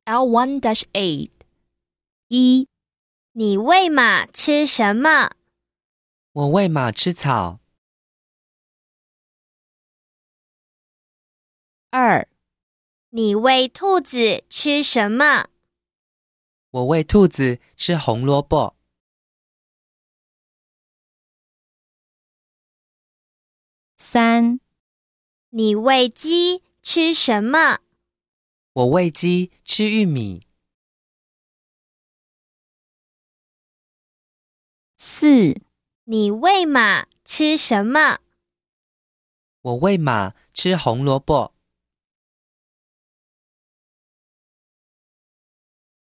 L1-8 1. 你喂马吃什么？ 我喂马吃草。 2. 你喂兔子吃什么？ 我喂兔子吃红萝卜。 3. 你喂鸡吃什么？ 我喂鸡吃玉米。 4. 你喂马吃什么？ 我喂马吃红萝卜。